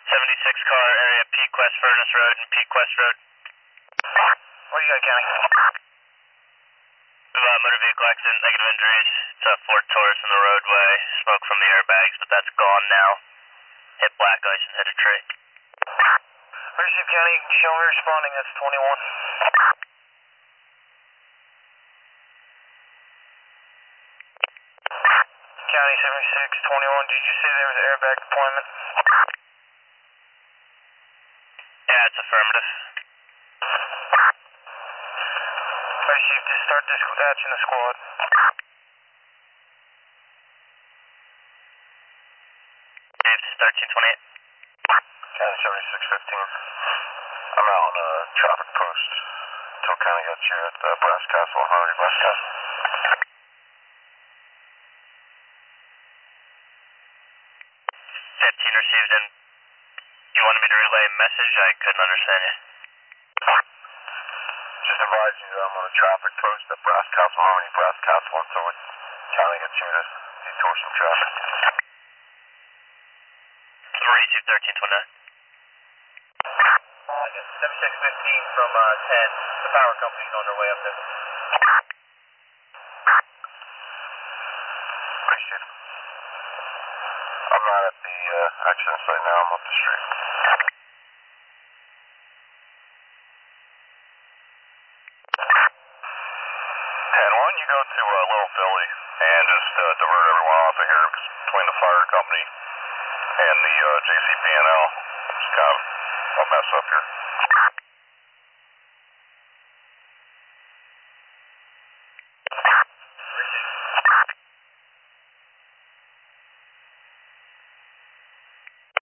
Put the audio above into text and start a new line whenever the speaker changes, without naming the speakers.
76 car area, Peak West Furnace Road and Peak West Road.
What do you got, County?
Motor vehicle accident, negative injuries. It's a Ford Taurus in the roadway. Smoke from the airbags, but that's gone now. Hit black ice and hit a tree.
Leadership County, show me responding, that's 21. County 7621, did you say there was an airbag deployment?
Yeah, it's affirmative.
Alright, Chief, just start dispatching the squad.
Dave, 1328.
County 7615. I'm out on a traffic post until County gets here at Brass Castle, Harmony Brass Castle.
15 received, and you wanted me to relay a message? I couldn't understand you.
Just advise you that I'm on a traffic post at Brass Castle, Harmony Brass Castle until County gets here to detour some traffic.
Received 1329.
7615 from 10. The power company's on their way up there. Appreciate it. I'm not at the accident site now, I'm up the street. 10-1, you go to Little Philly and just divert everyone off of here between the fire company and the JCP&L. It's kind of a mess up here.